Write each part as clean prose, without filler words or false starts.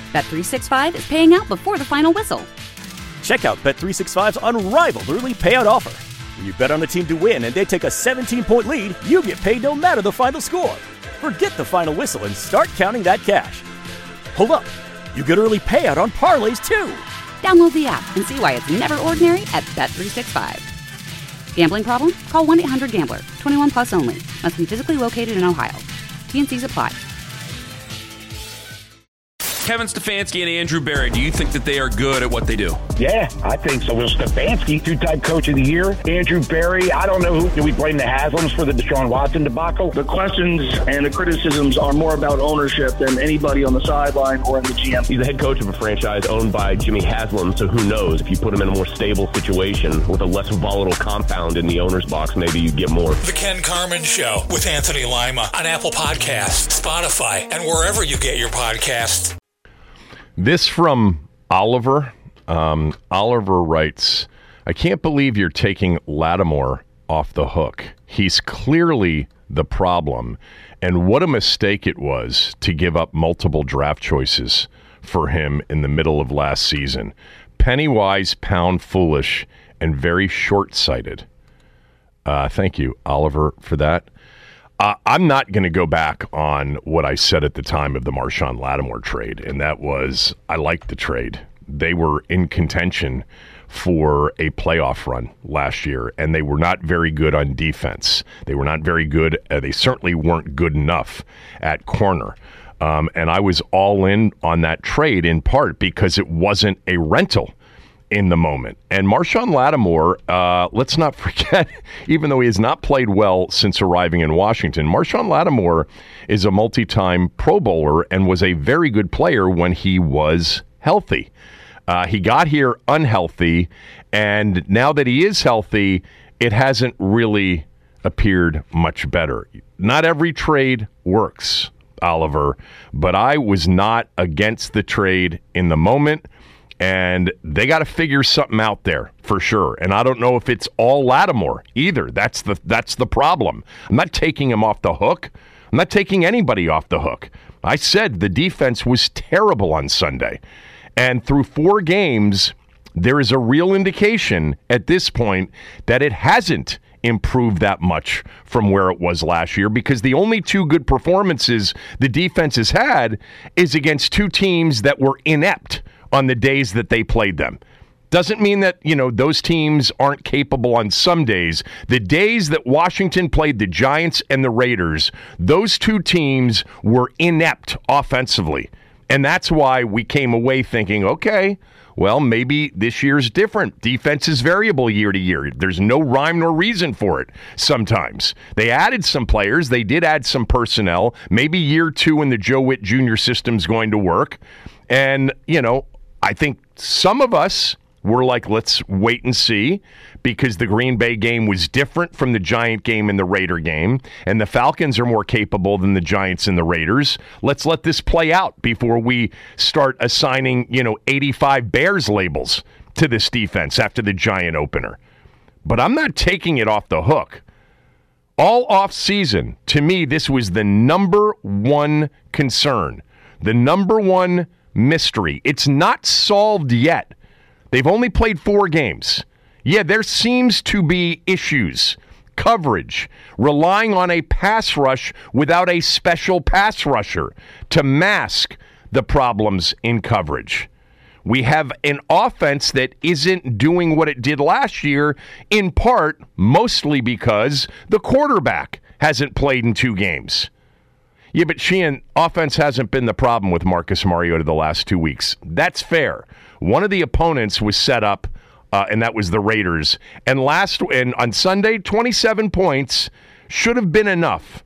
Bet365 is paying out before the final whistle. Check out Bet365's unrivaled early payout offer. When you bet on a team to win and they take a 17-point lead, you get paid no matter the final score. Forget the final whistle and start counting that cash. Hold up. You get early payout on parlays, too. Download the app and see why it's never ordinary at Bet365. Gambling problem? Call 1-800-GAMBLER. 21 plus only. Must be physically located in Ohio. T&Cs apply. Kevin Stefanski and Andrew Berry, do you think that they are good at what they do? Yeah, I think so. Well, Stefanski, two-time coach of the year. Andrew Berry, I don't know who. Do we blame the Haslams for the Deshaun Watson debacle? The questions and the criticisms are more about ownership than anybody on the sideline or in the GM. He's the head coach of a franchise owned by Jimmy Haslam, so who knows? If you put him in a more stable situation with a less volatile compound in the owner's box, maybe you get more. The Ken Carman Show with Anthony Lima on Apple Podcasts, Spotify, and wherever you get your podcasts. This from Oliver. Oliver writes, I can't believe you're taking Lattimore off the hook. He's clearly the problem. And what a mistake it was to give up multiple draft choices for him in the middle of last season. Penny wise, pound foolish, and very short-sighted. Thank you, Oliver, for that. I'm not going to go back on what I said at the time of the Marshawn Lattimore trade, and that was I liked the trade. They were in contention for a playoff run last year, and they were not very good on defense. They were not very good. They certainly weren't good enough at corner. And I was all in on that trade in part because it wasn't a rental in the moment. And Marshawn Lattimore, let's not forget, even though he has not played well since arriving in Washington, Marshawn Lattimore is a multi-time Pro Bowler and was a very good player when he was healthy. He got here unhealthy, and now that he is healthy, it hasn't really appeared much better. Not every trade works, Oliver, but I was not against the trade in the moment. And they got to figure something out there for sure. And I don't know if it's all Lattimore either. That's the problem. I'm not taking him off the hook. I'm not taking anybody off the hook. I said the defense was terrible on Sunday. And through 4 games, there is a real indication at this point that it hasn't improved that much from where it was last year, because the only 2 good performances the defense has had is against 2 teams that were inept on the days that they played them. Doesn't mean that, those teams aren't capable on some days. The days that Washington played the Giants and the Raiders, those 2 teams were inept offensively. And that's why we came away thinking, okay, well, maybe this year's different. Defense is variable year to year. There's no rhyme nor reason for it sometimes. They added some players. They did add some personnel. Maybe year 2 in the Joe Witt Jr. system's going to work. And, I think some of us were like, let's wait and see, because the Green Bay game was different from the Giant game and the Raider game, and the Falcons are more capable than the Giants and the Raiders. Let's let this play out before we start assigning, 85 Bears labels to this defense after the Giant opener. But I'm not taking it off the hook. All off season, to me, this was the number one concern, the number one mystery. It's not solved yet. They've only played 4 games. Yeah, there seems to be issues. Coverage, relying on a pass rush without a special pass rusher to mask the problems in coverage. We have an offense that isn't doing what it did last year, in part, mostly because the quarterback hasn't played in 2 games. Yeah, but Sheehan, offense hasn't been the problem with Marcus Mariota the last 2 weeks. That's fair. One of the opponents was set up, and that was the Raiders. And on Sunday, 27 points should have been enough.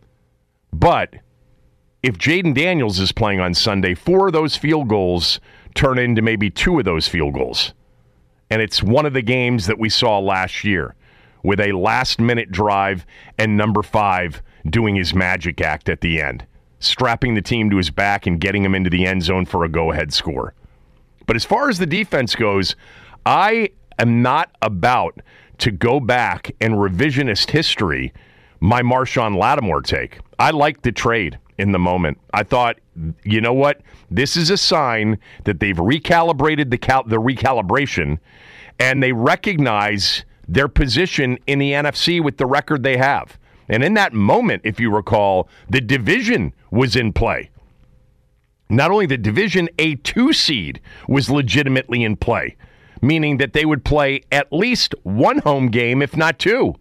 But if Jaden Daniels is playing on Sunday, 4 of those field goals turn into maybe 2 of those field goals. And it's one of the games that we saw last year with a last-minute drive and number 5 doing his magic act at the end, strapping the team to his back and getting him into the end zone for a go-ahead score. But as far as the defense goes, I am not about to go back and revisionist history my Marshawn Lattimore take. I liked the trade in the moment. I thought you know what? This is a sign that they've recalibrated the recalibration, and they recognize their position in the NFC with the record they have. And in that moment, if you recall, the division was in play. Not only the division, a 2 seed was legitimately in play, meaning that they would play at least one home game, if not 2,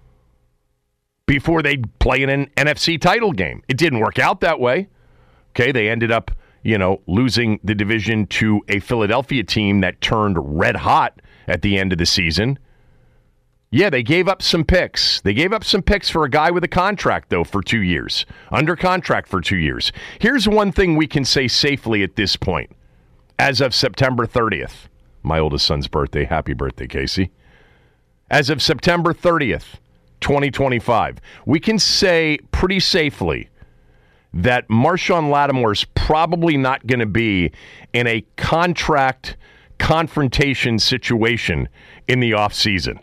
before they'd play in an NFC title game. It didn't work out that way. Okay, they ended up, losing the division to a Philadelphia team that turned red hot at the end of the season. Yeah, they gave up some picks. They gave up some picks for a guy with a contract, though, for 2 years. Under contract for 2 years. Here's one thing we can say safely at this point. As of September 30th, my oldest son's birthday. Happy birthday, Casey. As of September 30th, 2025, we can say pretty safely that Marshon Lattimore's probably not going to be in a contract confrontation situation in the offseason.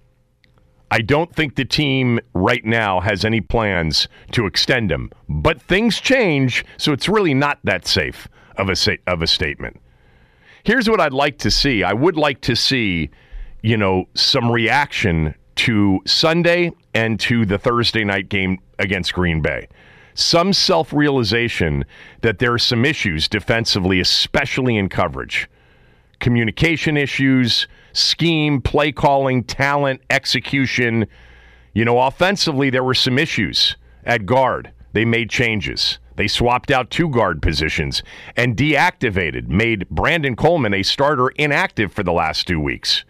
I don't think the team right now has any plans to extend him, but things change, so it's really not that safe of a statement. Here's what I'd like to see. I would like to see, some reaction to Sunday and to the Thursday night game against Green Bay. Some self-realization that there are some issues defensively, especially in coverage. Communication issues, scheme, play calling, talent, execution. Offensively, there were some issues at guard. They made changes. They swapped out 2 guard positions and deactivated, made Brandon Coleman a starter inactive for the last 2 weeks.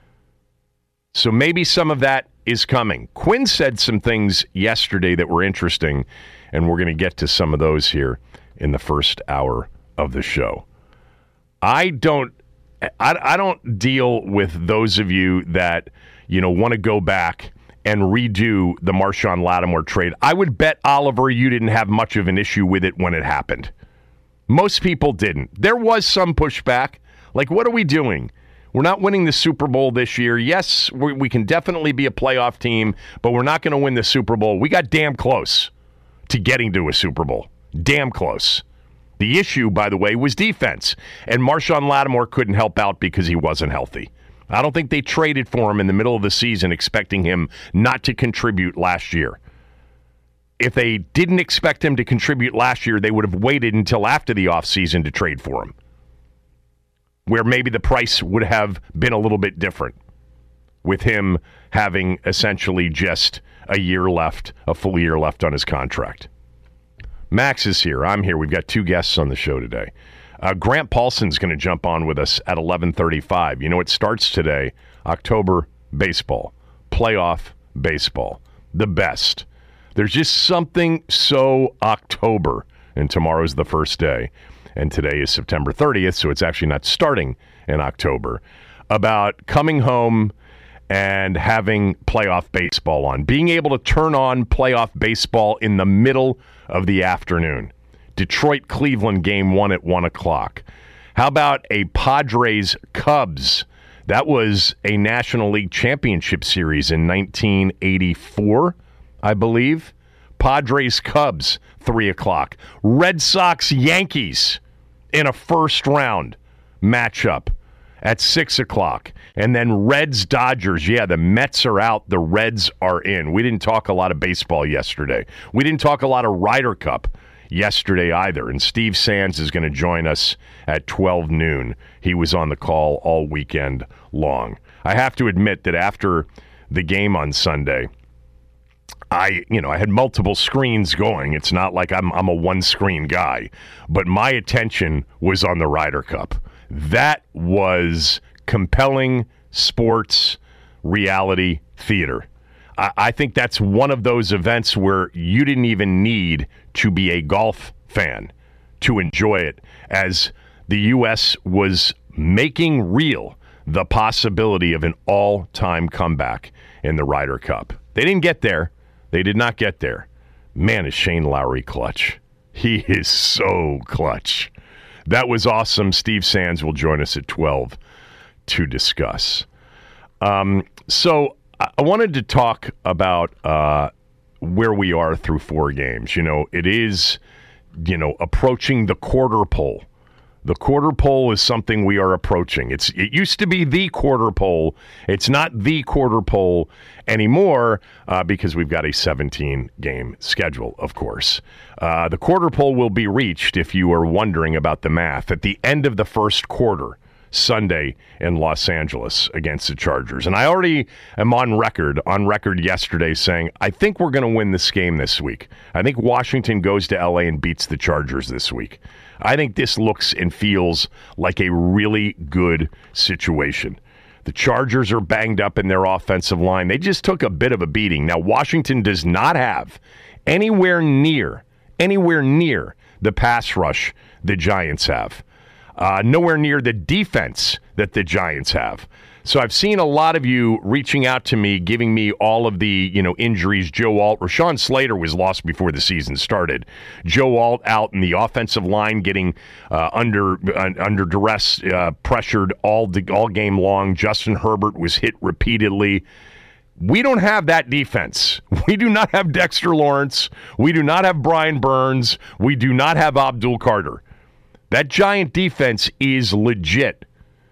So maybe some of that is coming. Quinn said some things yesterday that were interesting, and we're going to get to some of those here in the first hour of the show. I don't deal with those of you that, want to go back and redo the Marshon Lattimore trade. I would bet, Oliver, you didn't have much of an issue with it when it happened. Most people didn't. There was some pushback. Like, what are we doing? We're not winning the Super Bowl this year. Yes, we can definitely be a playoff team, but we're not going to win the Super Bowl. We got damn close to getting to a Super Bowl. Damn close. The issue, by the way, was defense. And Marshon Lattimore couldn't help out because he wasn't healthy. I don't think they traded for him in the middle of the season expecting him not to contribute last year. If they didn't expect him to contribute last year, they would have waited until after the offseason to trade for him, where maybe the price would have been a little bit different, with him having essentially just a full year left on his contract. Max is here. I'm here. We've got 2 guests on the show today. Grant Paulson's going to jump on with us at 11:35. It starts today, October baseball, playoff baseball, the best. There's just something so October, and tomorrow's the first day, and today is September 30th, so it's actually not starting in October, about coming home and having playoff baseball on, being able to turn on playoff baseball in the middle of the afternoon. Detroit-Cleveland game 1 at 1 o'clock. How about a Padres-Cubs? That was a National League Championship Series in 1984, I believe. Padres-Cubs, 3 o'clock. Red Sox-Yankees in a first-round matchup at 6 o'clock. And then Reds-Dodgers. Yeah, the Mets are out. The Reds are in. We didn't talk a lot of baseball yesterday. We didn't talk a lot of Ryder Cup yesterday either. And Steve Sands is going to join us at 12 noon. He was on the call all weekend long. I have to admit that after the game on Sunday, I had multiple screens going. It's not like I'm a one-screen guy. But my attention was on the Ryder Cup. That was compelling sports reality theater. I think that's one of those events where you didn't even need to be a golf fan to enjoy it, as the U.S. was making real the possibility of an all-time comeback in the Ryder Cup. They didn't get there. They did not get there. Man, is Shane Lowry clutch. He is so clutch. That was awesome. Steve Sands will join us at 12 to discuss. So I wanted to talk about where we are through 4 games. It is approaching the quarter pole. The quarter pole is something we are approaching. It used to be the quarter pole. It's not the quarter pole anymore because we've got a 17-game schedule, of course. The quarter pole will be reached, if you are wondering about the math, at the end of the first quarter, Sunday in Los Angeles against the Chargers. And I already am on record yesterday saying, I think we're going to win this game this week. I think Washington goes to LA and beats the Chargers this week. I think this looks and feels like a really good situation. The Chargers are banged up in their offensive line. They just took a bit of a beating. Now, Washington does not have anywhere near the pass rush the Giants have. Nowhere near the defense that the Giants have. So I've seen a lot of you reaching out to me, giving me all of the injuries. Joe Alt, Rashawn Slater was lost before the season started. Joe Alt out in the offensive line, getting under duress, pressured all game long. Justin Herbert was hit repeatedly. We don't have that defense. We do not have Dexter Lawrence. We do not have Brian Burns. We do not have Abdul Carter. That Giant defense is legit.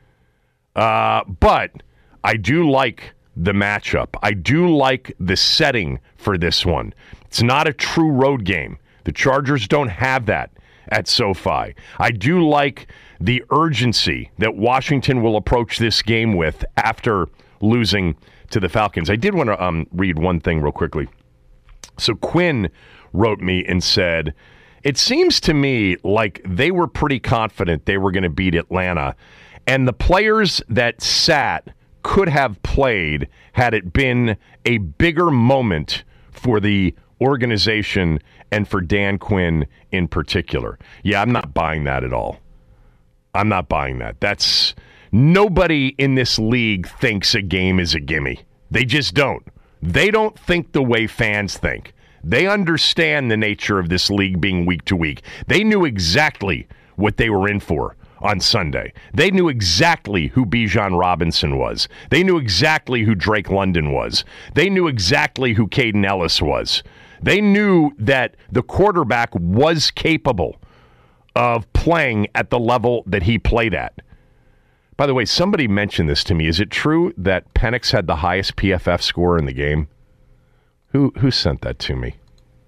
But I do like the matchup. I do like the setting for this one. It's not a true road game. The Chargers don't have that at SoFi. I do like the urgency that Washington will approach this game with after losing to the Falcons. I did want to read one thing real quickly. So Quinn wrote me and said, it seems to me like they were pretty confident they were going to beat Atlanta, and the players that sat could have played had it been a bigger moment for the organization and for Dan Quinn in particular. Yeah, I'm not buying that at all. I'm not buying that. That's nobody in this league thinks a game is a gimme. They just don't. They don't think the way fans think. They understand the nature of this league being week to week. They knew exactly what they were in for on Sunday. They knew exactly who Bijan Robinson was. They knew exactly who Drake London was. They knew exactly who Caden Ellis was. They knew that the quarterback was capable of playing at the level that he played at. By the way, somebody mentioned this to me. Is it true that Penix had the highest PFF score in the game? Who sent that to me?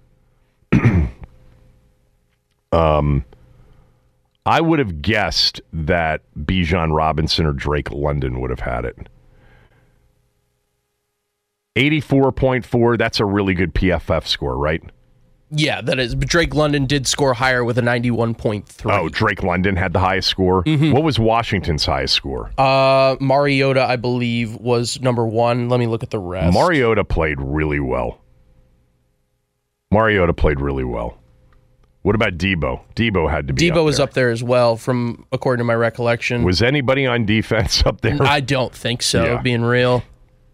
I would have guessed that Bijan Robinson or Drake London would have had it. 84.4, that's a really good PFF score, right? Yeah, that is. But Drake London did score higher with a 91.3. Oh, Drake London had the highest score? Mm-hmm. What was Washington's highest score? Mariota, I believe, was number one. Let me look at the rest. Mariota played really well. What about Debo? Debo had to be Debo was up there as well, according to my recollection. Was anybody on defense up there? I don't think so, being real.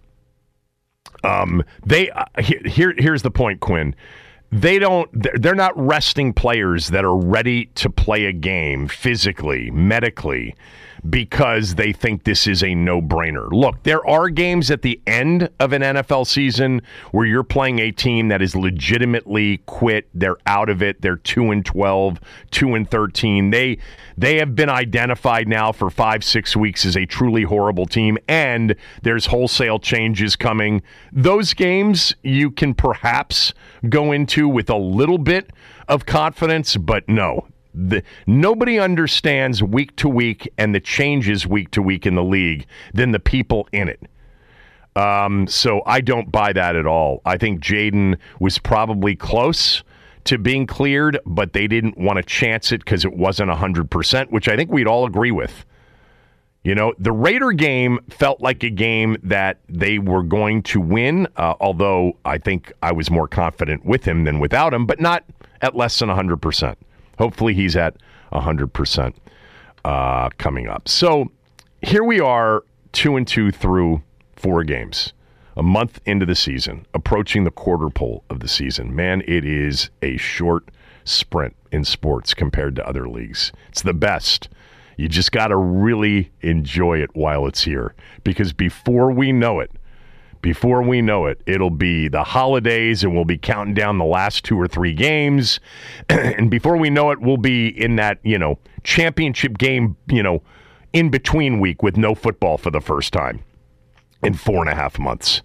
Here's the point, Quinn. They're not resting players that are ready to play a game physically, medically, because they think this is a no-brainer. Look, there are games at the end of an NFL season where you're playing a team that is legitimately quit. They're out of it. They're 2-12, 2-13. They have been identified now for 5-6 weeks as a truly horrible team, and there's wholesale changes coming. Those games you can perhaps go into with a little bit of confidence, but no. Nobody understands week to week and the changes week to week in the league than the people in it. So I don't buy that at all. I think Jaden was probably close to being cleared, but they didn't want to chance it because it wasn't 100%, which I think we'd all agree with. You know, the Raider game felt like a game that they were going to win, although I think I was more confident with him than without him, but not at less than 100%. Hopefully he's at 100% coming up. So here we are, 2-2 through 4 games, a month into the season, approaching the quarter pole of the season. Man, it is a short sprint in sports compared to other leagues. It's the best. You just got to really enjoy it while it's here, because before we know it, Before we know it, it'll be the holidays and we'll be counting down the last 2 or 3 games. And before we know it, we'll be in that, championship game, in between week with no football for the first time in 4.5 months.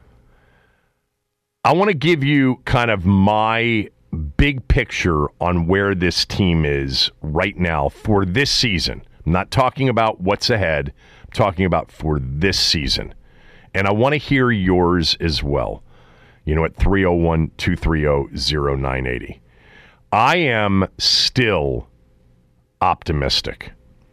I want to give you kind of my big picture on where this team is right now for this season. I'm not talking about what's ahead. I'm talking about for this season. And I want to hear yours as well. At 301-230-0980. I am still optimistic.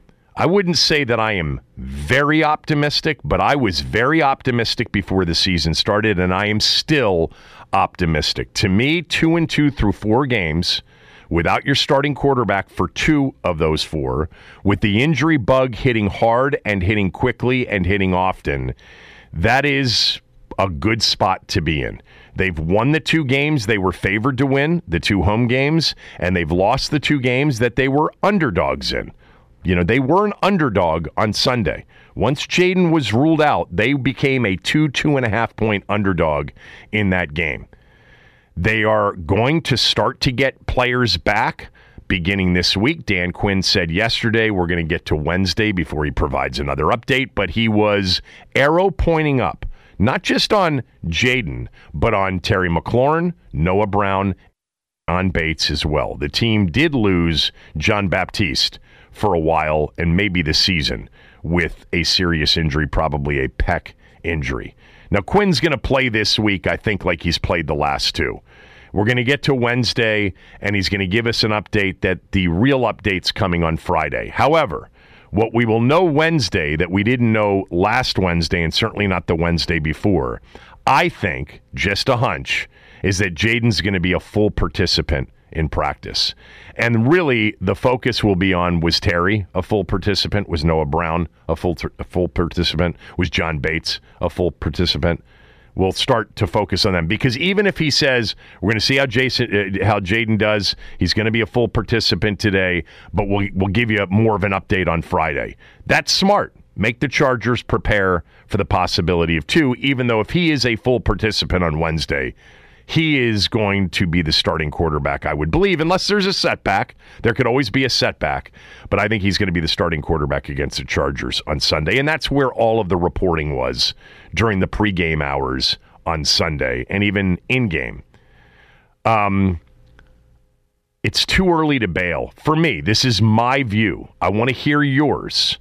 I wouldn't say that I am very optimistic, but I was very optimistic before the season started, and I am still optimistic. To me, 2-2 through 4 games, without your starting quarterback for 2 of those 4, with the injury bug hitting hard and hitting quickly and hitting often, that is a good spot to be in. They've won the 2 games they were favored to win, the 2 home games, and they've lost the 2 games that they were underdogs in. They were an underdog on Sunday. Once Jaden was ruled out, they became a 2.5 point underdog in that game. They are going to start to get players back beginning this week. Dan Quinn said yesterday, we're going to get to Wednesday before he provides another update, but he was arrow pointing up, not just on Jaden, but on Terry McLaurin, Noah Brown, on Bates as well. The team did lose John Baptiste for a while and maybe the season with a serious injury, probably a pec injury. Now, Quinn's going to play this week, I think, like he's played the last 2. We're going to get to Wednesday, and he's going to give us an update that the real update's coming on Friday. However, what we will know Wednesday that we didn't know last Wednesday, and certainly not the Wednesday before, I think, just a hunch, is that Jaden's going to be a full participant in practice. And really, the focus will be on, was Terry a full participant? Was Noah Brown a full participant? Was John Bates a full participant? We'll start to focus on them. Because even if he says, we're going to see how Jaden does, he's going to be a full participant today, but we'll give you more of an update on Friday. That's smart. Make the Chargers prepare for the possibility of 2, even though if he is a full participant on Wednesday, he is going to be the starting quarterback, I would believe, unless there's a setback. There could always be a setback, but I think he's going to be the starting quarterback against the Chargers on Sunday, and that's where all of the reporting was during the pregame hours on Sunday, and even in-game. It's too early to bail. For me, this is my view. I want to hear yours.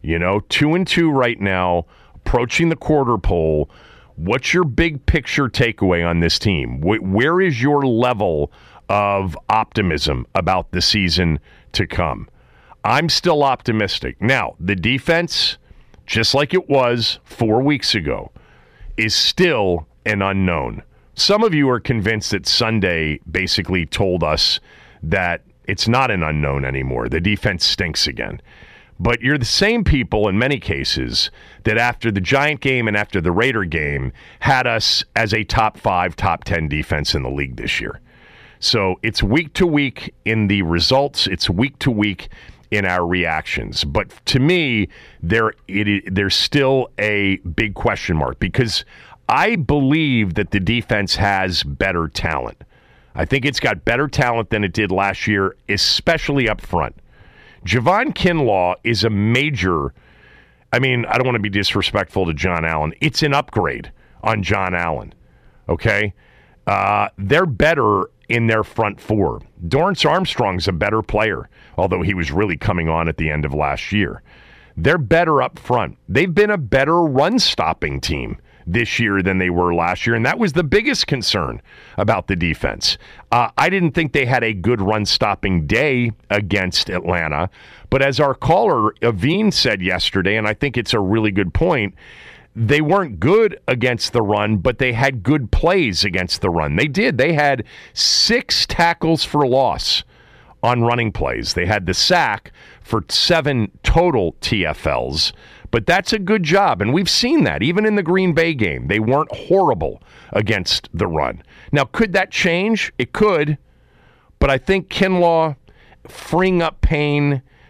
2-2 right now, approaching the quarter pole. What's your big picture takeaway on this team? Where is your level of optimism about the season to come? I'm still optimistic. Now, the defense, just like it was 4 weeks ago, is still an unknown. Some of you are convinced that Sunday basically told us that it's not an unknown anymore. The defense stinks again. But you're the same people in many cases that after the Giant game and after the Raider game had us as a top 5, top 10 defense in the league this year. So it's week to week in the results. It's week to week in our reactions. But to me, there's still a big question mark because I believe that the defense has better talent. I think it's got better talent than it did last year, especially up front. Javon Kinlaw is a major, I don't want to be disrespectful to John Allen. It's an upgrade on John Allen, okay? They're better in their front 4. Dorrance Armstrong's a better player, although he was really coming on at the end of last year. They're better up front. They've been a better run-stopping team this year than they were last year, and that was the biggest concern about the defense. I didn't think they had a good run-stopping day against Atlanta, but as our caller, Aveen, said yesterday, and I think it's a really good point, they weren't good against the run, but they had good plays against the run. They did. They had 6 tackles for loss on running plays. They had the sack for 7 total TFLs. But that's a good job, and we've seen that. Even in the Green Bay game, they weren't horrible against the run. Now, could that change? It could, but I think Kinlaw freeing up Payne,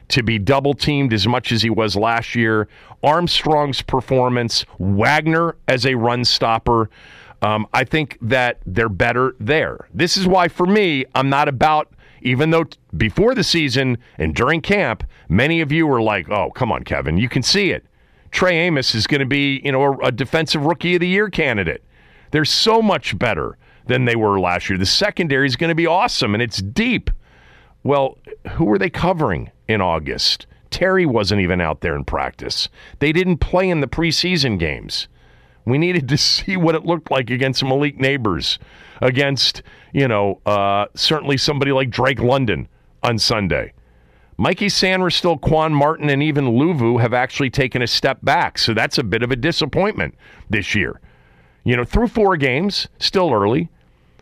to be double-teamed as much as he was last year. Armstrong's performance, Wagner as a run stopper, I think that they're better there. This is why, for me, I'm not about, even though before the season and during camp, many of you were like, oh, come on, Kevin, you can see it. Trey Amos is going to be, a defensive rookie of the year candidate. They're so much better than they were last year. The secondary is going to be awesome, and it's deep. Well, who were they covering in August? Terry wasn't even out there in practice. They didn't play in the preseason games. We needed to see what it looked like against Malik Neighbors, against, certainly somebody like Drake London on Sunday. Mikey Sanderstill, Quan Martin, and even Luvu have actually taken a step back, so that's a bit of a disappointment this year. Through 4 games, still early.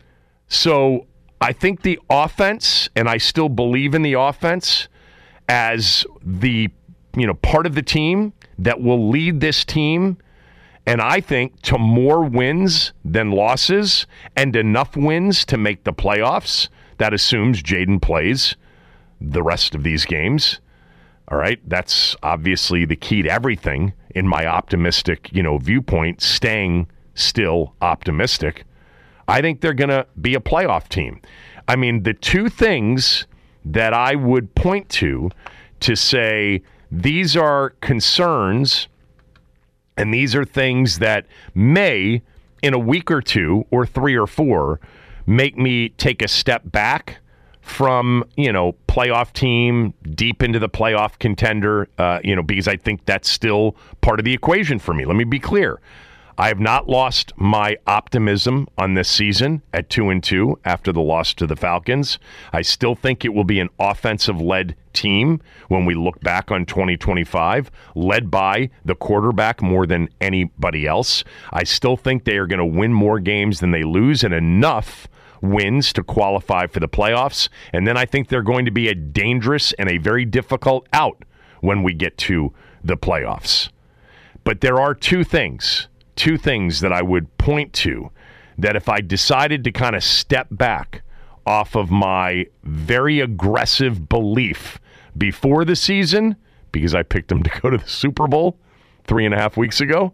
So I think the offense, and I still believe in the offense as the, part of the team that will lead this team, and I think to more wins than losses and enough wins to make the playoffs. That assumes Jaden plays the rest of these games. All right, that's obviously the key to everything in my optimistic, viewpoint, staying still optimistic. I think they're going to be a playoff team. I mean, the two things that I would point to say these are concerns and these are things that may, in a week or 2 or 3 or 4, make me take a step back from, playoff team deep into the playoff contender, because I think that's still part of the equation for me. Let me be clear. I have not lost my optimism on this season at 2-2 after the loss to the Falcons. I still think it will be an offensive-led team when we look back on 2025, led by the quarterback more than anybody else. I still think they are going to win more games than they lose, and enough wins to qualify for the playoffs. And then I think they're going to be a dangerous and a very difficult out when we get to the playoffs. But there are two things that I would point to that if I decided to kind of step back off of my very aggressive belief before the season, because I picked them to go to the Super Bowl 3.5 weeks ago,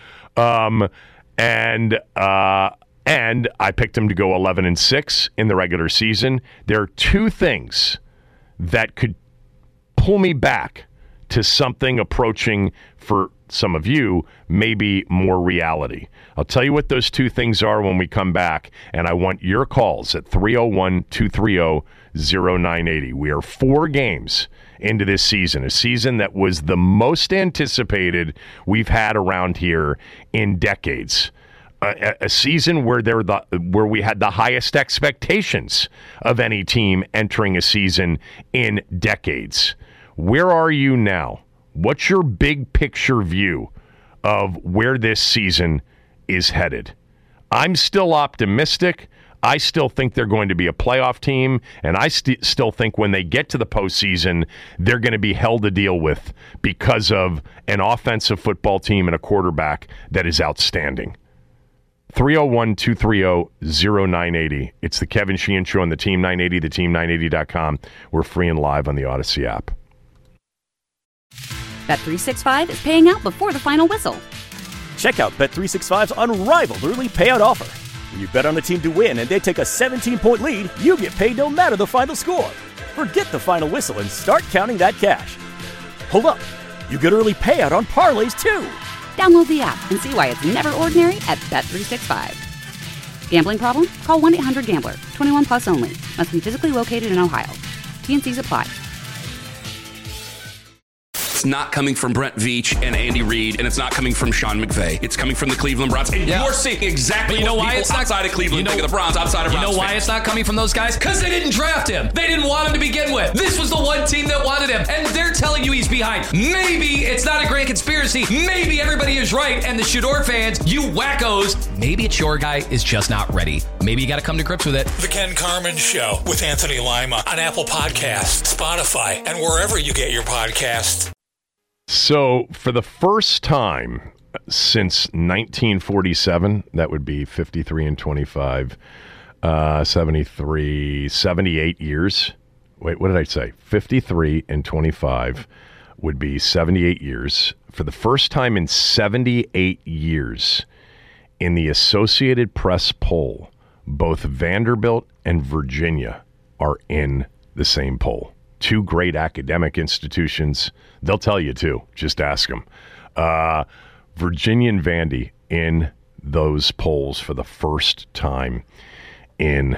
and I picked them to go 11-6 in the regular season. There are two things that could pull me back to something approaching, for some of you, maybe more reality. I'll tell you what those two things are when we come back, and I want your calls at 301-230-0980. We are 4 games into this season, a season that was the most anticipated we've had around here in decades. A season where we had the highest expectations of any team entering a season in decades. Where are you now? What's your big picture view of where this season is headed? I'm still optimistic. I still think they're going to be a playoff team, and I still think when they get to the postseason, they're going to be hell to deal with because of an offensive football team and a quarterback that is outstanding. 301-230-0980. It's the Kevin Sheehan Show on the Team 980, theteam980.com. We're free and live on the Odyssey app. Bet365 is paying out before the final whistle. Check out Bet365's unrivaled early payout offer. When you bet on a team to win and they take a 17-point lead, you get paid no matter the final score. Forget the final whistle and start counting that cash. Hold up. You get early payout on parlays, too. Download the app and see why it's never ordinary at Bet365. Gambling problem? Call 1-800-GAMBLER. 21 plus only. Must be physically located in Ohio. T&Cs apply. It's not coming from Brent Veach and Andy Reid, and it's not coming from Sean McVay. It's coming from the Cleveland Browns. And you're seeing exactly what people outside of Cleveland think of the Browns, outside of Browns. You know why it's not coming from those guys? Because they didn't draft him. They didn't want him to begin with. This was the one team that wanted him, and they're telling you he's behind. Maybe it's not a grand conspiracy. Maybe everybody is right, and the Shador fans, you wackos, maybe it's your guy is just not ready. Maybe you got to come to grips with it. The Ken Carman Show with Anthony Lima on Apple Podcasts, Spotify, and wherever you get your podcasts. So, for the first time since 1947, that would be 53 and 25, 73, 78 years Wait, what did I say? 53 and 25 would be 78 years. For the first time in 78 years, in the Associated Press poll, both Vanderbilt and Virginia are in the same poll. Two great academic institutions. They'll tell you, too. Just ask them. Virginia and Vandy in those polls for the first time in,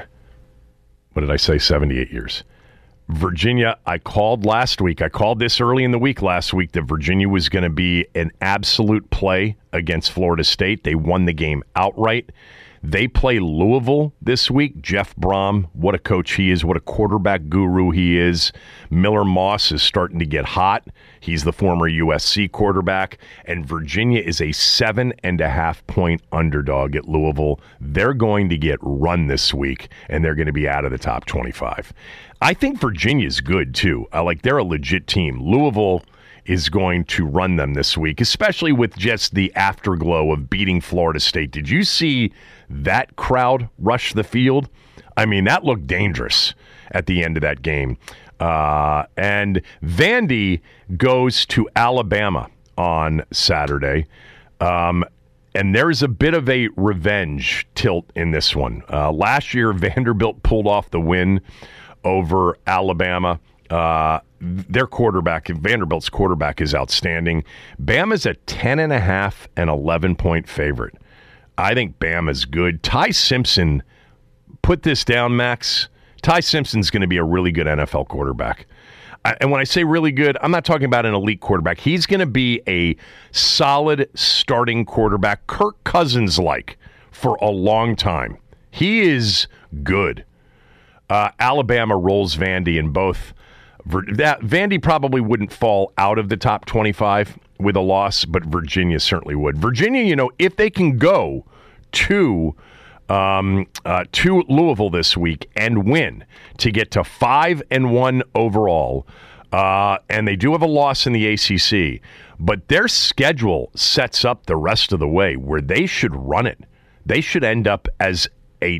78 years. Virginia, I called last week. I called this early in the week last week that Virginia was going to be an absolute play against Florida State. They won the game outright. They play Louisville this week. Jeff Brom, what a coach he is, what a quarterback guru he is. Miller Moss is starting to get hot. He's the former USC quarterback. And Virginia is a 7.5-point underdog at Louisville. They're going to get run this week, and they're going to be out of the top 25. I think Virginia's good, too. They're a legit team. Louisville is going to run them this week, especially with just the afterglow of beating Florida State. Did you see that crowd rush the field? I mean, that looked dangerous at the end of that game. And Vandy goes to Alabama on Saturday. And there's a bit of a revenge tilt in this one. Last year, Vanderbilt pulled off the win over Alabama. Their quarterback, Vanderbilt's quarterback, is outstanding. Bama's a 10.5 and 11-point favorite. I think Bama's good. Ty Simpson, put this down, Max. Ty Simpson's going to be a really good NFL quarterback. And when I say really good, I'm not talking about an elite quarterback. He's going to be a solid starting quarterback, Kirk Cousins-like, for a long time. He is good. Alabama rolls Vandy in both. Vandy probably wouldn't fall out of the top 25 with a loss, but Virginia certainly would. Virginia, if they can go to Louisville this week and win to get to 5-1 overall, and they do have a loss in the ACC, but their schedule sets up the rest of the way where they should run it. They should end up as a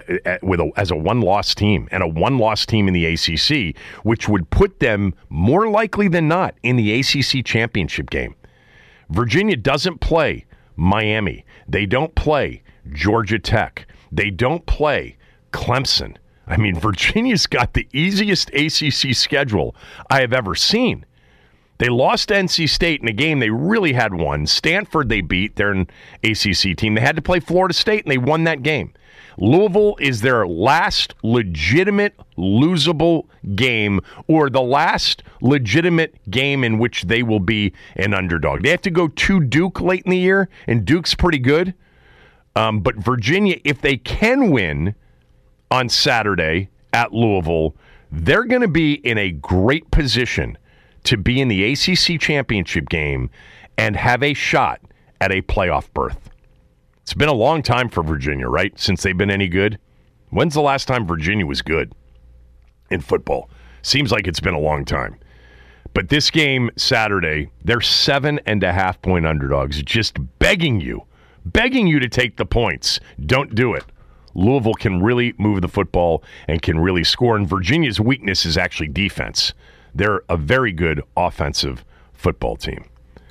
one-loss team and a one-loss team in the ACC, which would put them more likely than not in the ACC championship game. Virginia doesn't play Miami. They don't play Georgia Tech. They don't play Clemson. I mean, Virginia's got the easiest ACC schedule I have ever seen. They lost to NC State in a game they really had won. Stanford they beat. They're an ACC team. They had to play Florida State, and they won that game. Louisville is their last legitimate losable game, or the last legitimate game in which they will be an underdog. They have to go to Duke late in the year, and Duke's pretty good. But Virginia, if they can win on Saturday at Louisville, they're going to be in a great position to be in the ACC championship game and have a shot at a playoff berth. It's been a long time for Virginia, right? Since they've been any good. When's the last time Virginia was good in football? Seems like it's been a long time. But this game Saturday, they're 7.5-point underdogs, just begging you to take the points. Don't do it. Louisville can really move the football and can really score. And Virginia's weakness is actually defense. They're a very good offensive football team.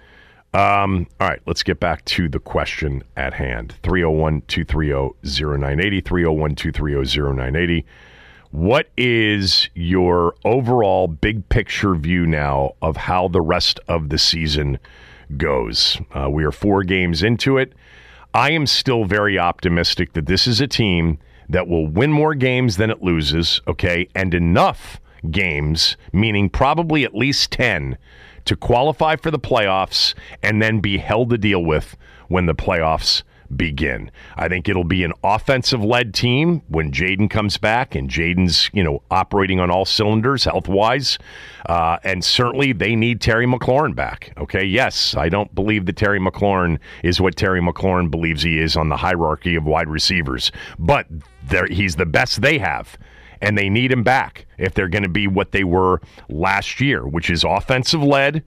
All right, let's get back to the question at hand. 301-230-0980, 301-230-0980. What is your overall big picture view now of how the rest of the season goes? We are 4 games into it. I am still very optimistic that this is a team that will win more games than it loses, okay, and enough games, meaning probably at least 10, to qualify for the playoffs and then be held to deal with when the playoffs begin. I think it'll be an offensive-led team when Jaden comes back, and Jaden's, operating on all cylinders health-wise. And certainly they need Terry McLaurin back. Okay, yes, I don't believe that Terry McLaurin is what Terry McLaurin believes he is on the hierarchy of wide receivers. But he's the best they have. And they need him back if they're going to be what they were last year, which is offensive-led,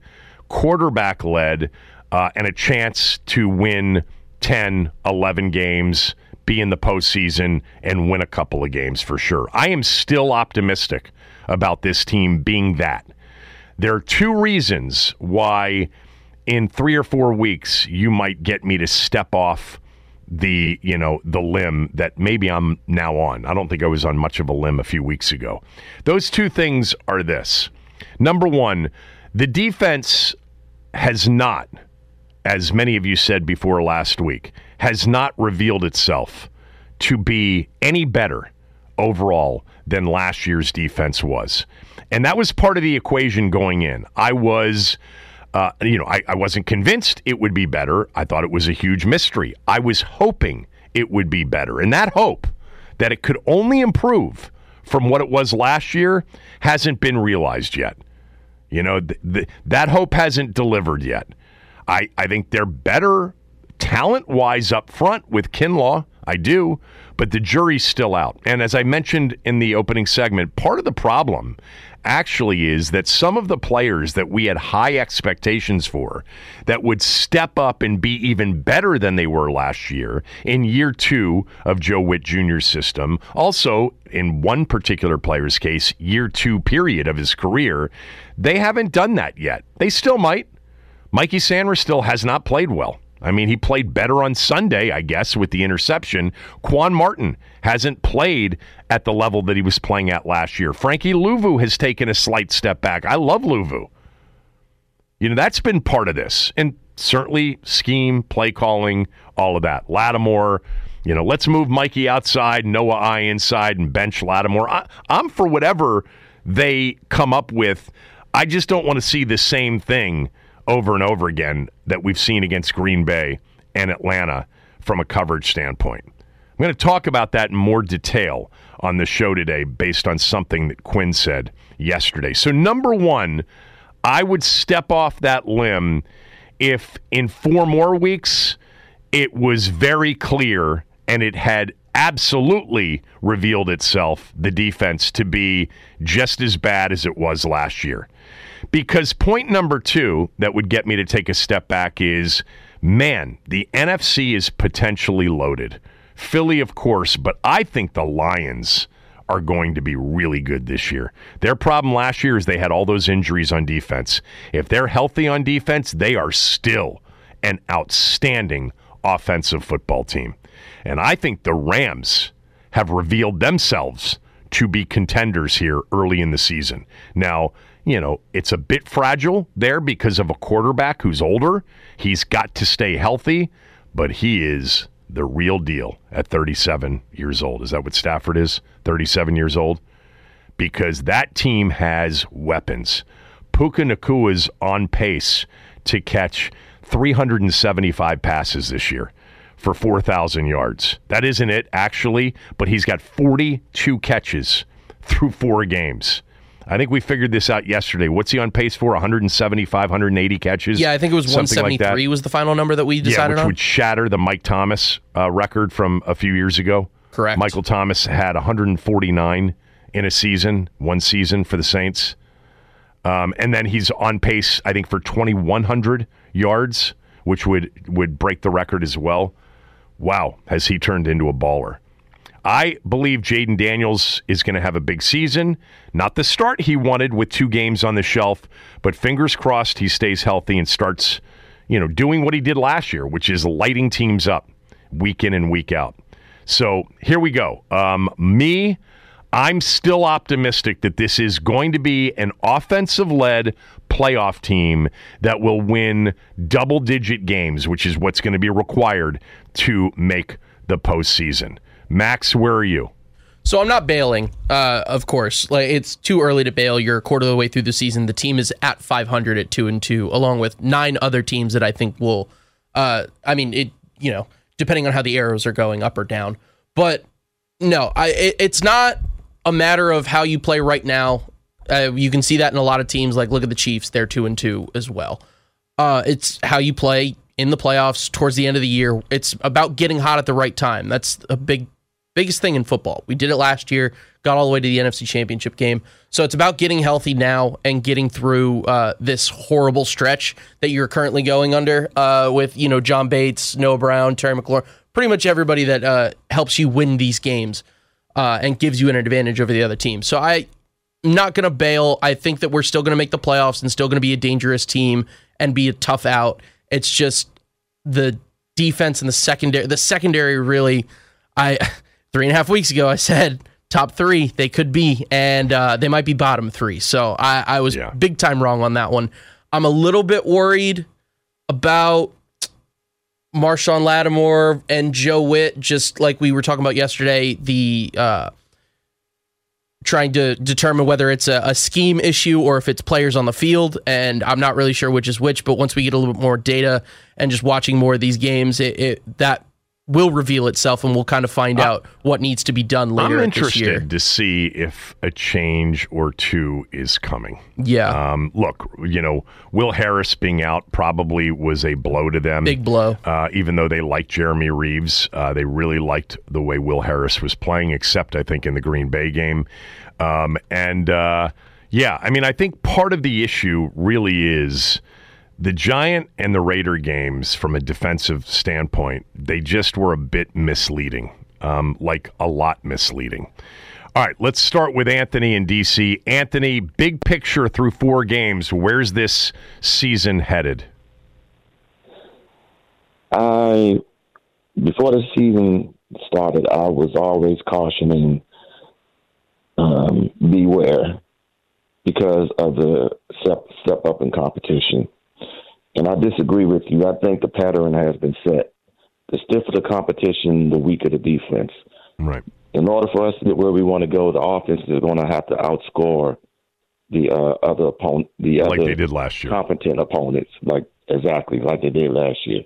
quarterback-led, and a chance to win 10, 11 games, be in the postseason and win a couple of games for sure. I am still optimistic about this team being that. There are two reasons why in 3 or 4 weeks you might get me to step off the limb that maybe I'm now on. I don't think I was on much of a limb a few weeks ago. Those two things are this. Number one, the defense has not, as many of you said before last week, has not revealed itself to be any better overall than last year's defense was. And that was part of the equation going in. I was, I wasn't convinced it would be better. I thought it was a huge mystery. I was hoping it would be better. And that hope that it could only improve from what it was last year hasn't been realized yet. That hope hasn't delivered yet. I think they're better talent-wise up front with Kinlaw. I do, but the jury's still out. And as I mentioned in the opening segment, part of the problem actually is that some of the players that we had high expectations for that would step up and be even better than they were last year in year 2 of Joe Witt Jr.'s system, also in one particular player's case, year 2 period of his career, they haven't done that yet. They still might. Mikey Sanders still has not played well. I mean, he played better on Sunday, I guess, with the interception. Quan Martin hasn't played at the level that he was playing at last year. Frankie Luvu has taken a slight step back. I love Luvu. That's been part of this. And certainly scheme, play calling, all of that. Lattimore, let's move Mikey outside, Noah I inside, and bench Lattimore. I'm for whatever they come up with. I just don't want to see the same thing over and over again that we've seen against Green Bay and Atlanta from a coverage standpoint. I'm going to talk about that in more detail on the show today based on something that Quinn said yesterday. So number one, I would step off that limb if in 4 more weeks it was very clear and it had absolutely revealed itself, the defense, to be just as bad as it was last year. Because point number 2 that would get me to take a step back is, man, the NFC is potentially loaded. Philly, of course, but I think the Lions are going to be really good this year. Their problem last year is they had all those injuries on defense. If they're healthy on defense, they are still an outstanding offensive football team. And I think the Rams have revealed themselves to be contenders here early in the season. Now, it's a bit fragile there because of a quarterback who's older. He's got to stay healthy, but he is the real deal at 37 years old. Is that what Stafford is? 37 years old? Because that team has weapons. Puka Nakua's on pace to catch 375 passes this year for 4,000 yards. That isn't it, actually, but he's got 42 catches through 4 games. I think we figured this out yesterday. What's he on pace for? 175, 180 catches? Yeah, I think it was 173 was the final number that we decided on. Which would shatter the Mike Thomas record from a few years ago. Correct. Michael Thomas had 149 in a season, one season for the Saints. And then he's on pace, I think, for 2,100 yards, which would break the record as well. Wow, has he turned into a baller. I believe Jaden Daniels is going to have a big season. Not the start he wanted with 2 games on the shelf, but fingers crossed he stays healthy and starts, doing what he did last year, which is lighting teams up week in and week out. So here we go. I'm still optimistic that this is going to be an offensive-led playoff team that will win double-digit games, which is what's going to be required to make the postseason. Max, where are you? So I'm not bailing, of course. It's too early to bail. You're a quarter of the way through the season. The team is at 500 at 2-2, along with 9 other teams that I think will. Depending on how the arrows are going up or down. But no, it's not a matter of how you play right now. You can see that in a lot of teams. Like, look at the Chiefs; they're 2-2 as well. It's how you play in the playoffs towards the end of the year. It's about getting hot at the right time. That's a biggest thing in football. We did it last year, got all the way to the NFC Championship game. So it's about getting healthy now and getting through this horrible stretch that you're currently going under with, John Bates, Noah Brown, Terry McLaurin. pretty much everybody that helps you win these games and gives you an advantage over the other team. So I'm not going to bail. I think that we're still going to make the playoffs and still going to be a dangerous team and be a tough out. It's just the defense and the secondary. The secondary really, 3.5 weeks ago, I said top 3 they could be, and they might be bottom 3. So I was big time wrong on that one. I'm a little bit worried about Marshawn Lattimore and Joe Witt, just like we were talking about yesterday, the trying to determine whether it's a scheme issue or if it's players on the field, and I'm not really sure which is which, but once we get a little bit more data and just watching more of these games, that will reveal itself, and we'll kind of find out what needs to be done later this year. I'm interested to see if a change or two is coming. Yeah. Look, Will Harris being out probably was a blow to them. Big blow. Even though they liked Jeremy Reeves, they really liked the way Will Harris was playing, except I think in the Green Bay game. I think part of the issue really is the Giant and the Raider games, from a defensive standpoint, they just were a bit misleading, like a lot misleading. All right, let's start with Anthony in D.C. Anthony, big picture through 4 games. Where's this season headed? Before the season started, I was always cautioning beware because of the step up in competition. And I disagree with you. I think the pattern has been set. The stiffer the competition, the weaker the defense. Right. In order for us to get where we want to go, the offense is going to have to outscore the other opponent, like they did last year, competent opponents, like they did last year.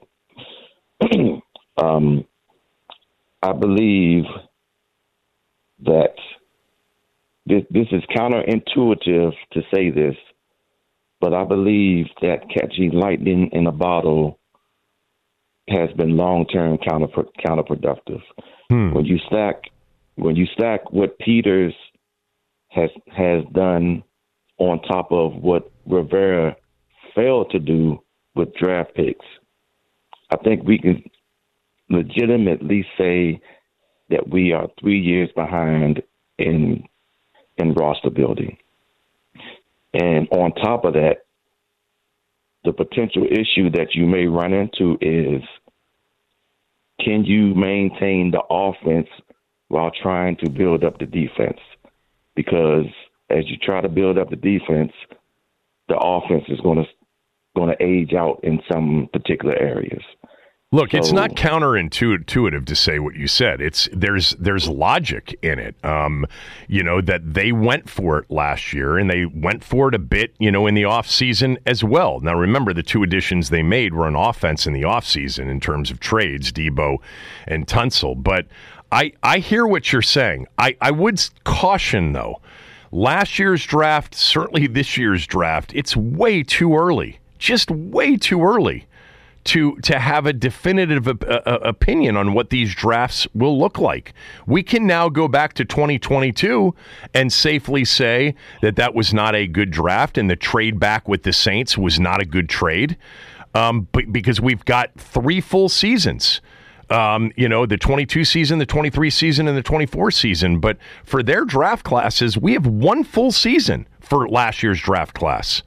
I believe that this is counterintuitive to say this, but I believe that catching lightning in a bottle has been long-term counterproductive. When you stack what Peters has done on top of what Rivera failed to do with draft picks, I think we can legitimately say that we are 3 years behind in roster building. And on top of that, the potential issue that you may run into is, can you maintain the offense while trying to build up the defense? Because as you try to build up the defense, the offense is going to age out in some particular areas. Look, it's not counterintuitive to say what you said. There's logic in it. That they went for it last year, and they went for it a bit, in the offseason as well. Now, remember, the 2 additions they made were on offense in the offseason in terms of trades, Debo and Tunsil. But I hear what you're saying. I would caution, though, last year's draft, certainly this year's draft, it's way too early, just way too early to have a definitive opinion on what these drafts will look like. We can now go back to 2022 and safely say that was not a good draft, and the trade back with the Saints was not a good trade, but because we've got 3 full seasons. The 22 season, the 23 season, and the 24 season. But for their draft classes, we have 1 full season for last year's draft class.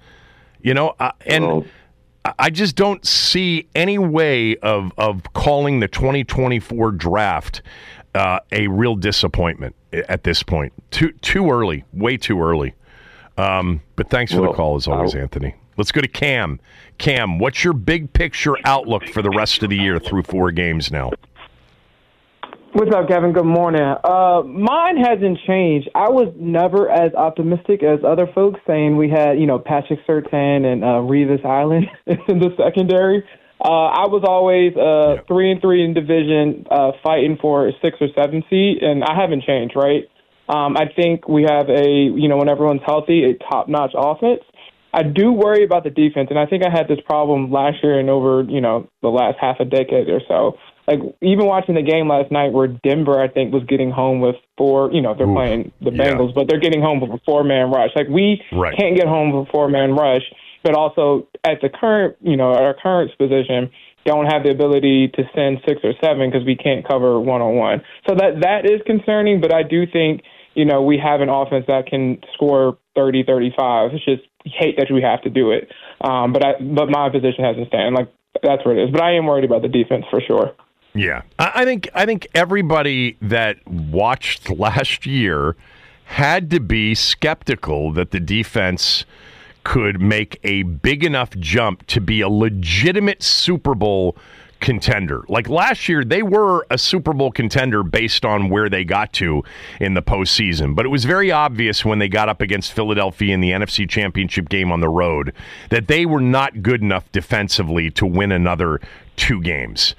I just don't see any way of calling the 2024 draft a real disappointment at this point. Too early, way too early. But thanks for the call as always, Anthony. Let's go to Cam. Cam, what's your big picture outlook for the rest of the year through 4 games now? What's up, Kevin? Good morning. Mine hasn't changed. I was never as optimistic as other folks, saying we had, Patrick Surtain and Revis Island in the secondary. I was always 3-3 in division, fighting for a 6 or 7 seed, and I haven't changed, right? I think we have when everyone's healthy, a top-notch offense. I do worry about the defense, and I think I had this problem last year and over, the last half a decade or so. Like, even watching the game last night where Denver, I think, was getting home with 4, they're playing the Bengals, but they're getting home with a 4-man rush. Like, we can't get home with a 4-man rush. but also at the current, our current position, don't have the ability to send 6 or 7 because we can't cover one-on-one. So that is concerning, but I do think, we have an offense that can score 30, 35. It's just hate that we have to do it. But my position hasn't stand. Like, that's where it is. But I am worried about the defense for sure. Yeah. I think everybody that watched last year had to be skeptical that the defense could make a big enough jump to be a legitimate Super Bowl contender. Like last year, they were a Super Bowl contender based on where they got to in the postseason. But it was very obvious when they got up against Philadelphia in the NFC Championship game on the road that they were not good enough defensively to win another 2 games.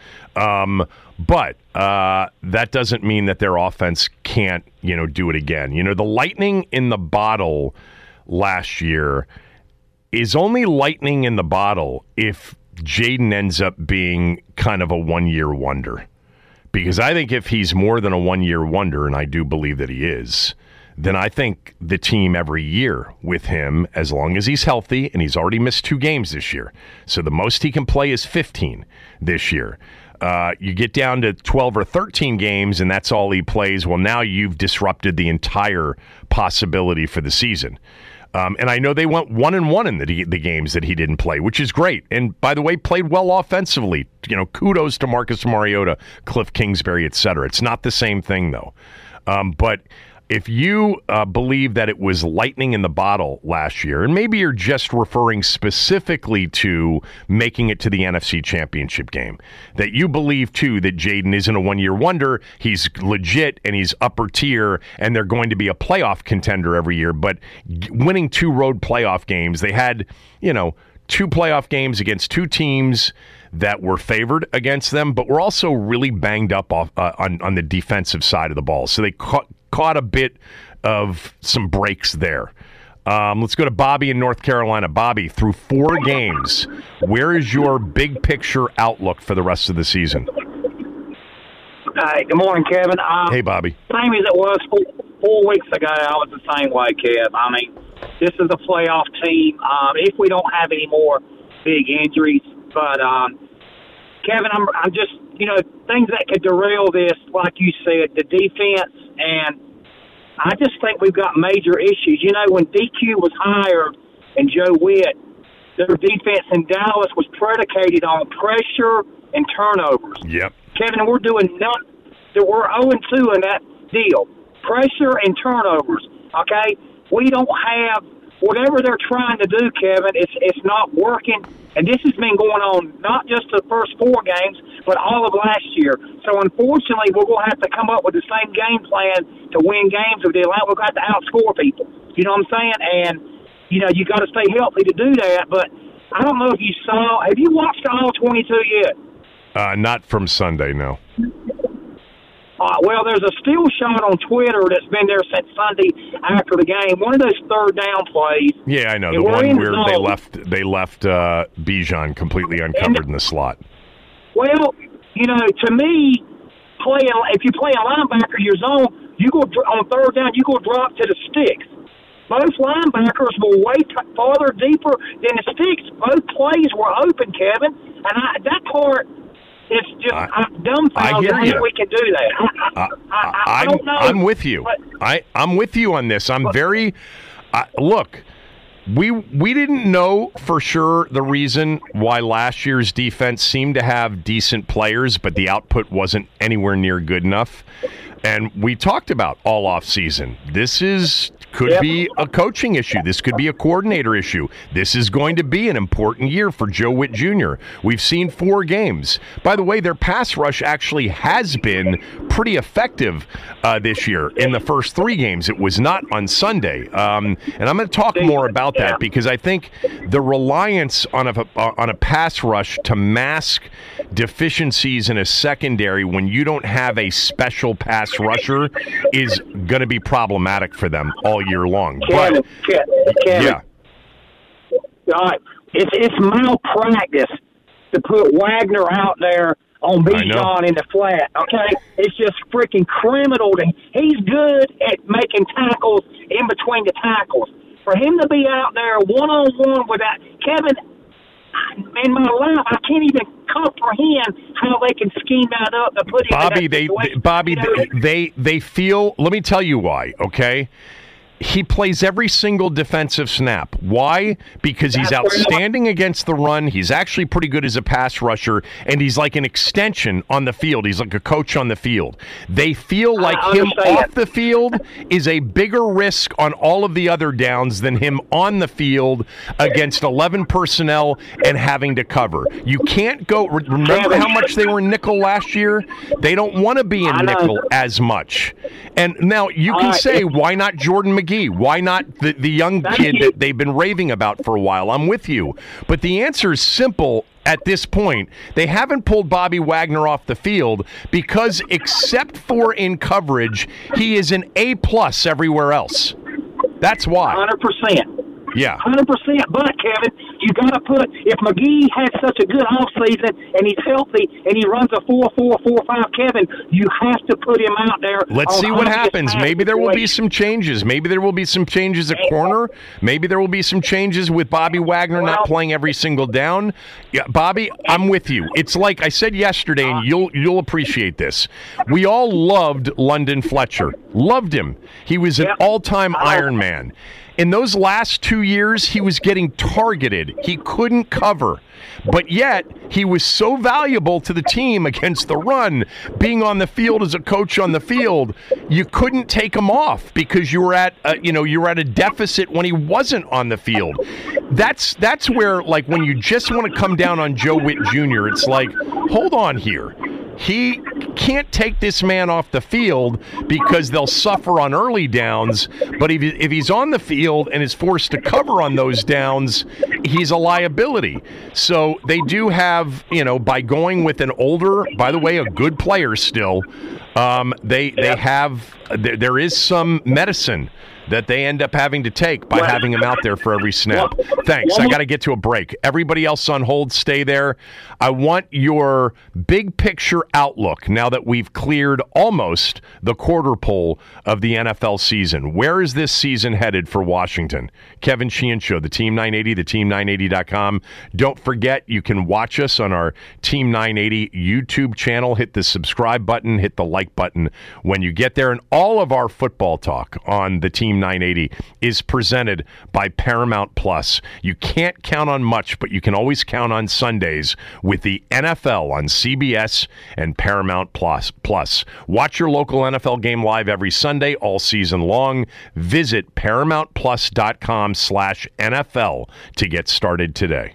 But that doesn't mean that their offense can't, do it again. The lightning in the bottle last year is only lightning in the bottle if Jayden ends up being kind of a one-year wonder. Because I think if he's more than a one-year wonder, and I do believe that he is, then I think the team every year with him, as long as he's healthy, and he's already missed 2 games this year, so the most he can play is 15 this year. You get down to 12 or 13 games, and that's all he plays. Well, now you've disrupted the entire possibility for the season. And I know they went 1-1 in the games that he didn't play, which is great. And by the way, played well offensively. Kudos to Marcus Mariota, Cliff Kingsbury, etc. It's not the same thing, though. But if you believe that it was lightning in the bottle last year, and maybe you're just referring specifically to making it to the NFC Championship game, that you believe, too, that Jayden isn't a one-year wonder, he's legit and he's upper tier, and they're going to be a playoff contender every year, but winning 2 road playoff games, they had, 2 playoff games against 2 teams that were favored against them, but were also really banged up on the defensive side of the ball. So they caught a bit of some breaks there. Let's go to Bobby in North Carolina. Bobby, through 4 games, where is your big picture outlook for the rest of the season? Hey, good morning, Kevin. Hey, Bobby. Same as it was 4 weeks ago. I was the same way, Kev. I mean, this is a playoff team. If we don't have any more big injuries, but Kevin, I'm just, things that could derail this, like you said, the defense, and I just think we've got major issues. When DQ was hired and Joe Witt, their defense in Dallas was predicated on pressure and turnovers. Yep. Kevin, we're doing we're 0-2 in that deal. Pressure and turnovers, okay? We don't have whatever they're trying to do, Kevin, it's not working. And this has been going on not just the first 4 games, but all of last year. So, unfortunately, we're going to have to come up with the same game plan to win games with the Atlanta. We're going to have to outscore people. You know what I'm saying? And, you got to stay healthy to do that. But I don't know if you saw – have you watched all 22 yet? Not from Sunday, no. Well, there's a still shot on Twitter that's been there since Sunday after the game. One of those 3rd down plays. Yeah, I know. The one where they left Bijan completely uncovered in the slot. Well, to me, if you play a linebacker your zone, you go on 3rd down, you go drop to the sticks. Both linebackers were way farther deeper than the sticks. Both plays were open, Kevin, and that part. It's just I'm dumbfounded how we can do that. I don't know. I'm with you. I'm with you on this. I'm very look. We didn't know for sure the reason why last year's defense seemed to have decent players, but the output wasn't anywhere near good enough. And we talked about all off season. This could be a coaching issue. This could be a coordinator issue. This is going to be an important year for Joe Witt Jr. We've seen 4 games. By the way, their pass rush actually has been pretty effective this year in the first 3 games. It was not on Sunday. And I'm going to talk more about that because I think the reliance on a pass rush to mask deficiencies in a secondary when you don't have a special pass rusher is going to be problematic for them all year long. Kevin, yeah. It's malpractice to put Wagner out there on Bijan in the flat, okay? It's just freaking criminal. And he's good at making tackles in between the tackles. For him to be out there one-on-one with that, Kevin, in my life, I can't even comprehend how they can scheme that up to put him in that situation. They feel, let me tell you why, okay? He plays every single defensive snap. Why? Because he's outstanding against the run. He's actually pretty good as a pass rusher, and he's like an extension on the field. He's like a coach on the field. They feel like him off the field is a bigger risk on all of the other downs than him on the field against 11 personnel and having to cover. You can't go. Remember how much they were nickel last year? They don't want to be in nickel as much. And now you can say, why not Jordan McGee? Why not the young kid that they've been raving about for a while? I'm with you. But the answer is simple at this point. They haven't pulled Bobby Wagner off the field because, except for in coverage, he is an A+ everywhere else. That's why. 100%. Yeah. 100%. But, Kevin, you got to put, if McGee has such a good offseason and he's healthy and he runs a 4.445, Kevin, you have to put him out there. Let's see what happens. Maybe there will be some changes. Maybe there will be some changes at corner. Maybe there will be some changes with Bobby Wagner not playing every single down. Yeah, Bobby, I'm with you. It's like I said yesterday, and you'll appreciate this. We all loved London Fletcher. Loved him. He was an all-time Iron Man. In those last 2 years, he was getting targeted. He couldn't cover. But yet, he was so valuable to the team against the run, being on the field as a coach on the field, you couldn't take him off because you were at a deficit when he wasn't on the field. That's where, like, when you just want to come down on Joe Witt Jr., it's like, hold on here. He can't take this man off the field because they'll suffer on early downs, but if he's on the field and is forced to cover on those downs, he's a liability. So they do have, by going with an older, by the way, a good player still, there is some medicine that they end up having to take by having him out there for every snap. Thanks. I got to get to a break. Everybody else on hold, stay there. I want your big picture outlook now that we've cleared almost the quarter pole of the NFL season. Where is this season headed for Washington? Kevin Sheehan Show, the Team 980, theteam980.com. Don't forget, you can watch us on our Team 980 YouTube channel. Hit the subscribe button, hit the like button when you get there. And all of our football talk on the Team 980 is presented by Paramount Plus. You can't count on much, but you can always count on Sundays with the NFL on CBS and Paramount Plus. Watch your local NFL game live every Sunday all season long. Visit ParamountPlus.com/NFL to get started today.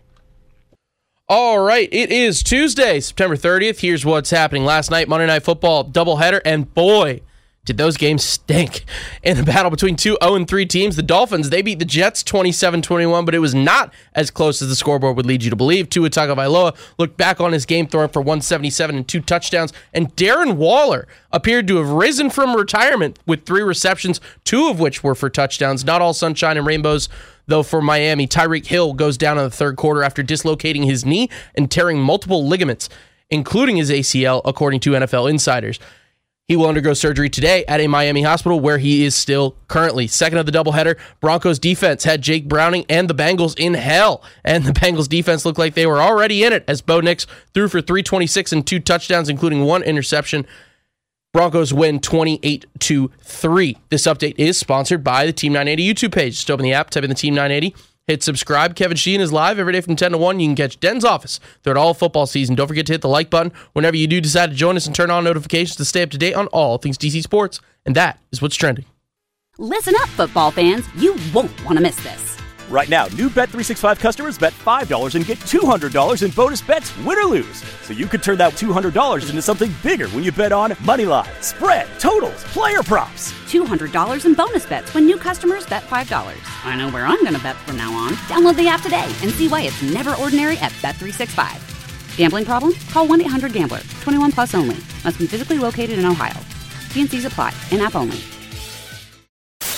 All right, it is Tuesday, September 30th. Here's what's happening last night. Monday Night Football doubleheader, and boy, did those games stink. In a battle between two 0-3 teams, the Dolphins, they beat the Jets 27-21, but it was not as close as the scoreboard would lead you to believe. Tua Tagovailoa looked back on his game, throwing for 177 and 2 touchdowns, and Darren Waller appeared to have risen from retirement with 3 receptions, 2 of which were for touchdowns. Not all sunshine and rainbows, though, for Miami. Tyreek Hill goes down in the third quarter after dislocating his knee and tearing multiple ligaments, including his ACL, according to NFL insiders. He will undergo surgery today at a Miami hospital where he is still currently. Second of the doubleheader, Broncos defense had Jake Browning and the Bengals in hell. And the Bengals defense looked like they were already in it as Bo Nix threw for 326 and 2 touchdowns, including 1 interception. Broncos win 28-3. This update is sponsored by the Team 980 YouTube page. Just open the app, type in the Team 980. Hit subscribe. Kevin Sheehan is live every day from 10 to 1. You can catch Den's office throughout all football season. Don't forget to hit the like button whenever you do decide to join us and turn on notifications to stay up to date on all things DC sports. And that is what's trending. Listen up, football fans. You won't want to miss this. Right now, new Bet365 customers bet $5 and get $200 in bonus bets, win or lose. So you could turn that $200 into something bigger when you bet on Moneyline, spread, totals, player props. $200 in bonus bets when new customers bet $5. I know where I'm going to bet from now on. Download the app today and see why it's never ordinary at Bet365. Gambling problem? Call 1-800-GAMBLER. 21 plus only. Must be physically located in Ohio. T&Cs apply. In-app only.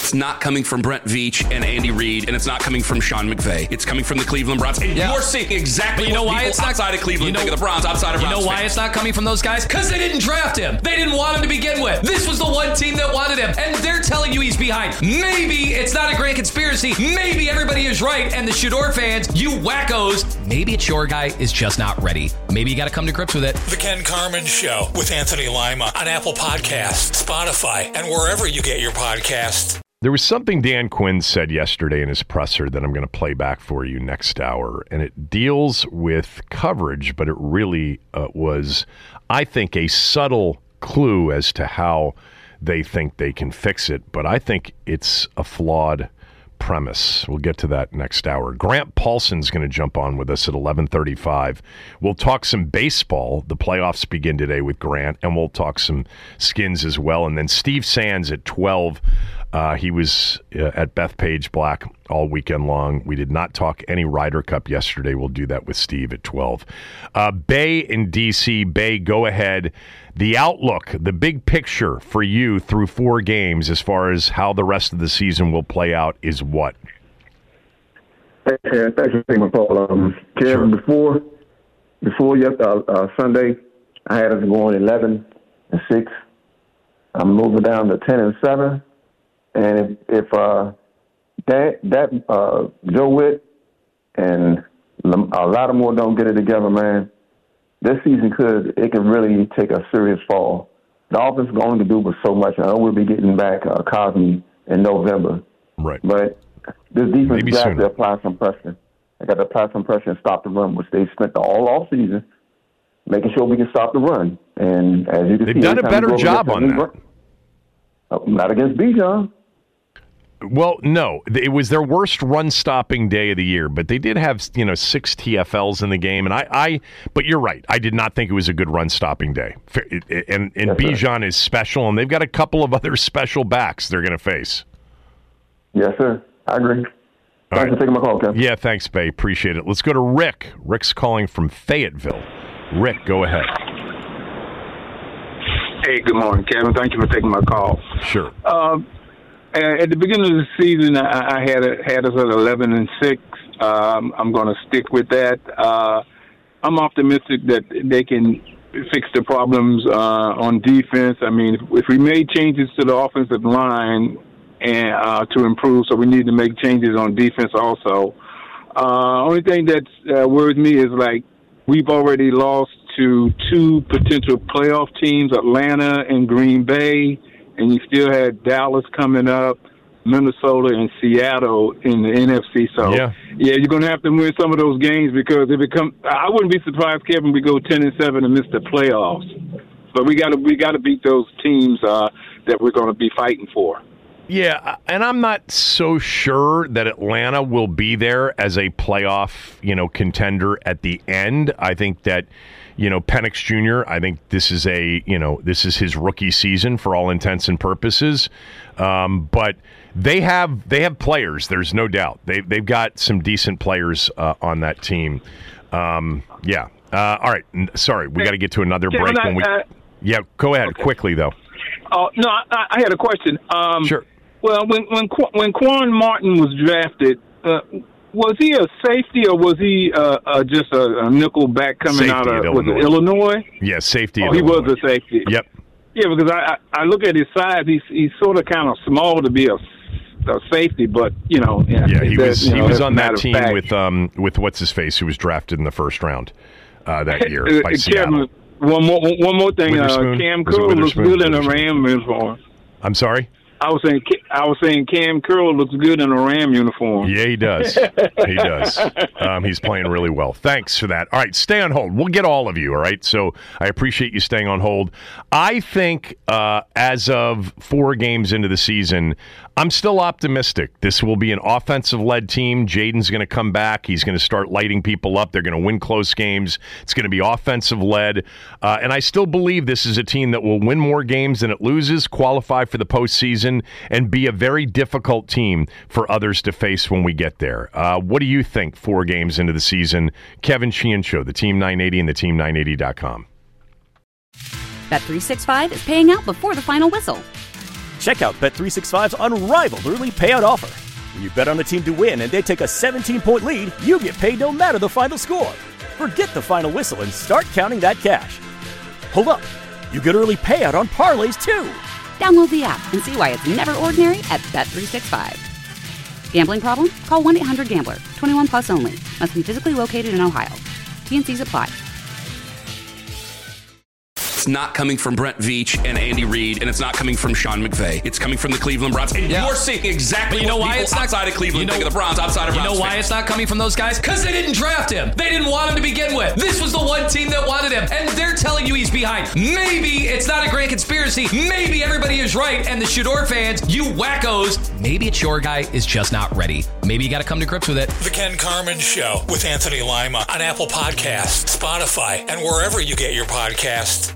it's not coming from Brent Veach and Andy Reid, and it's not coming from Sean McVay. It's coming from the Cleveland Browns. And you're seeing exactly you know what why people it's not outside of Cleveland think of the Browns, outside of Browns. You know why fans. it's not coming from those guys? Because they didn't draft him. They didn't want him to begin with. This was the one team that wanted him, and they're telling you he's behind. Maybe it's not a grand conspiracy. Maybe everybody is right, and the Shador fans, you wackos, maybe it's your guy is just not ready. Maybe you got to come to grips with it. The Ken Carman Show with Anthony Lima on Apple Podcasts, Spotify, and wherever you get your podcasts. There was something Dan Quinn said yesterday in his presser that I'm going to play back for you next hour, and it deals with coverage, but it really was, I think, a subtle clue as to how they think they can fix it, but I think it's a flawed premise. We'll get to that next hour. Grant Paulson's going to jump on with us at 11:35. We'll talk some baseball. The playoffs begin today with Grant, and we'll talk some Skins as well. And then Steve Sands at 12. He was at Bethpage Black all weekend long. We did not talk any Ryder Cup yesterday. We'll do that with Steve at 12. Bay in D.C. Bay, go ahead. The outlook, the big picture for you through 4 games as far as how the rest of the season will play out is what? Thanks for taking my call. Kevin, before Sunday, I had us going 11-6. I'm moving down to 10-7. And if Joe Witt and Lattimore don't get it together, man, this season can really take a serious fall. The offense is going to do but so much. I know we'll be getting back Cosme in November. Right. But this defense got to apply some pressure. They got to apply some pressure and stop the run, which they spent all off season making sure we can stop the run. And as you can see, they've done a better job on that. Not against Bijan. Well, no, it was their worst run-stopping day of the year, but they did have 6 TFLs in the game, and but you're right, I did not think it was a good run-stopping day. And yes, Bijan is special, and they've got a couple of other special backs they're going to face. Yes, sir. I agree. Thanks for taking my call, Kevin. Yeah, thanks, Bay. Appreciate it. Let's go to Rick. Rick's calling from Fayetteville. Rick, go ahead. Hey, good morning, Kevin. Thank you for taking my call. Sure. At the beginning of the season, I had us at 11-6. I'm going to stick with that. I'm optimistic that they can fix the problems on defense. I mean, if we made changes to the offensive line and to improve, so we need to make changes on defense also. Only thing that worries me is we've already lost to 2 potential playoff teams, Atlanta and Green Bay. And you still had Dallas coming up, Minnesota, and Seattle in the NFC. So, yeah you're going to have to win some of those games because I wouldn't be surprised, Kevin, we go 10-7 and miss the playoffs. But we got to beat those teams that we're going to be fighting for. Yeah, and I'm not so sure that Atlanta will be there as a playoff, contender at the end. I think that Penix Jr., I think this is this is his rookie season for all intents and purposes. But they have players. There's no doubt. They've got some decent players on that team. All right. Sorry, we got to get to another break. Yeah, go ahead quickly though. No, I had a question. Sure. Well, when Quan Martin was drafted, was he a safety or was he just a nickel back coming safety out of Illinois? Yeah, safety. He was a safety. Yep. Yeah, because I look at his size. He's sort of kind of small to be a safety, but he was on that team with what's his face, who was drafted in the first round that year by Seattle. One more thing. Cam Curl looks good in a Ram uniform. I'm sorry? I was saying Cam Curl looks good in a Ram uniform. Yeah, he does. He does. He's playing really well. Thanks for that. All right, stay on hold. We'll get all of you, all right? So I appreciate you staying on hold. I think as of 4 games into the season, I'm still optimistic. This will be an offensive-led team. Jaden's going to come back. He's going to start lighting people up. They're going to win close games. It's going to be offensive-led. And I still believe this is a team that will win more games than it loses, qualify for the postseason, and be a very difficult team for others to face when we get there. What do you think 4 games into the season? Kevin Sheehan Show, the Team 980 and the Team980.com. Bet365 is paying out before the final whistle. Check out Bet365's unrivaled early payout offer. When you bet on a team to win and they take a 17-point lead, you get paid no matter the final score. Forget the final whistle and start counting that cash. Hold up. You get early payout on parlays, too. Download the app and see why it's never ordinary at Bet365. Gambling problem? Call 1-800-GAMBLER. 21 plus only. Must be physically located in Ohio. T&Cs apply. It's not coming from Brent Veach and Andy Reid, and it's not coming from Sean McVay. It's coming from the Cleveland Browns. And you're seeing exactly what people outside of Cleveland think of the Browns, outside of Browns. You know why it's not coming from those guys? Because they didn't draft him. They didn't want him to begin with. This was the one team that wanted him, and they're telling you he's behind. Maybe it's not a grand conspiracy. Maybe everybody is right, and the Shador fans, you wackos, maybe it's your guy is just not ready. Maybe you got to come to grips with it. The Ken Carman Show with Anthony Lima on Apple Podcasts, Spotify, and wherever you get your podcasts.